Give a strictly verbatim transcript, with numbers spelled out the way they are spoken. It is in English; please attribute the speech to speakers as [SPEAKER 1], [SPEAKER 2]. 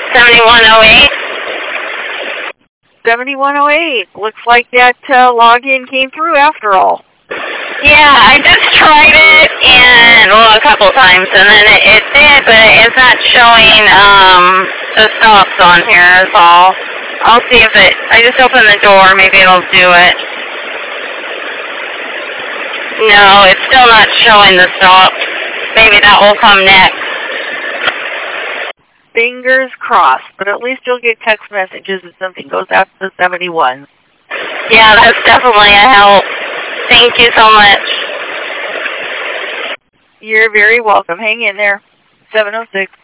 [SPEAKER 1] seventy-one oh eight.
[SPEAKER 2] seventy-one oh eight. Looks like that uh, login came through after all.
[SPEAKER 1] Yeah, I just tried it, and, well, a couple times, and then it, it did, but it's not showing um, the stops on here, is all. I'll see if it, I just opened the door, maybe it'll do it. No, it's still not showing the stops. Maybe that will come next.
[SPEAKER 2] Fingers crossed, but at least you'll get text messages if something goes after the seventy-one.
[SPEAKER 1] Yeah, that's definitely a help. Thank you so much.
[SPEAKER 2] You're very welcome. Hang in there. seven oh six.